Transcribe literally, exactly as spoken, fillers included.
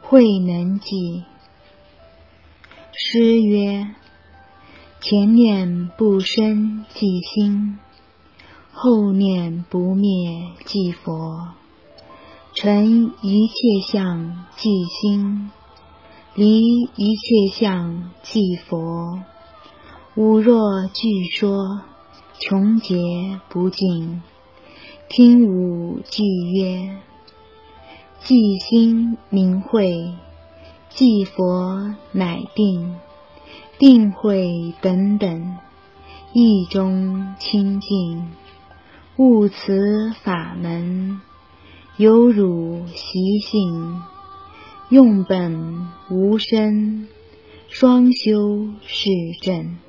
慧能记。诗曰：前念不生即心，后念不灭即佛。成一切相即心，离一切相即佛。吾若据说，穷劫不尽。听吾句曰：即心明慧，即佛乃定。定慧等等，意中清净。悟此法门，有汝习性。用本无生，双修是正。